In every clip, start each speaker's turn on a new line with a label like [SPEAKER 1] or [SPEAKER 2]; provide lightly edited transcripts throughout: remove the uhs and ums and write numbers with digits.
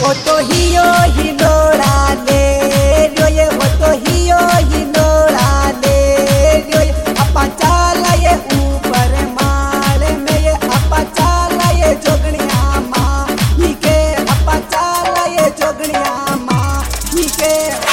[SPEAKER 1] वो तो ही लोड़ा ले रो ये वो तो ही लोड़ा ले रो ये अपा चाला ये ऊपर माल में ये अपा चाला ये जोगनिया माँ ही के अपा चाला ये जोगनिया माँ ही के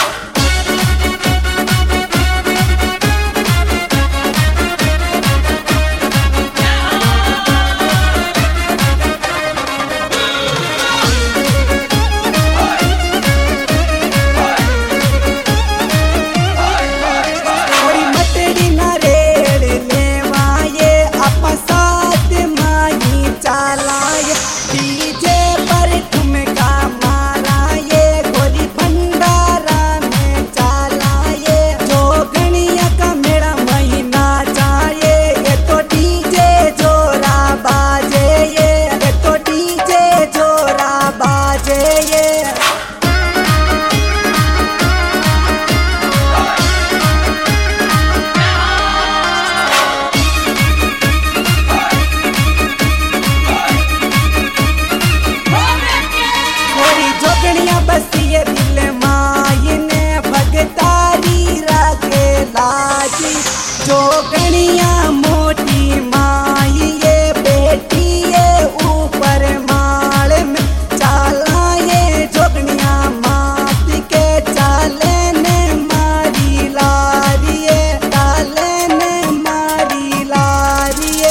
[SPEAKER 1] बसिए दिल मायने भगतारी राखे लाजी जोगनिया मोटी माई ये बेटी ये ऊपर माल में चाला ये जोगनिया मात के चाले ने मारी लारिये चाले ने मारी लारिये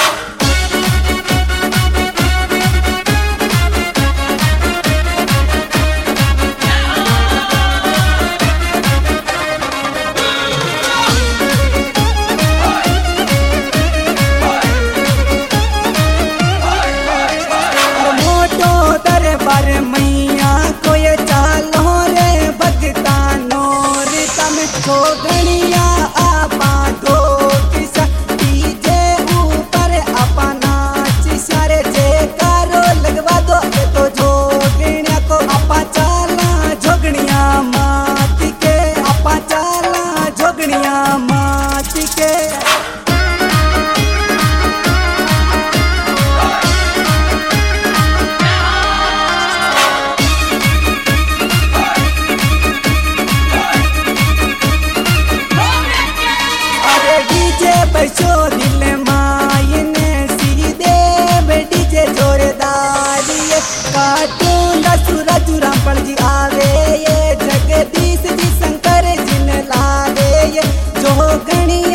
[SPEAKER 1] पर मैया को ये चालो रे भगता नोर तम छोगनिया आपा दो किसा डीजे ऊपर अपना चिसारे जे कारो लगवा दो ये तो जोगनिया को आपा चाला जोगनिया मात के आपा चाला जोगनिया मात के बसो दिल मायने सीधे डीजे जोरदार ये कार्टून सूरज रामपल जी आवे ये जगदीश जी शंकर जिन लावे ये जोगनिया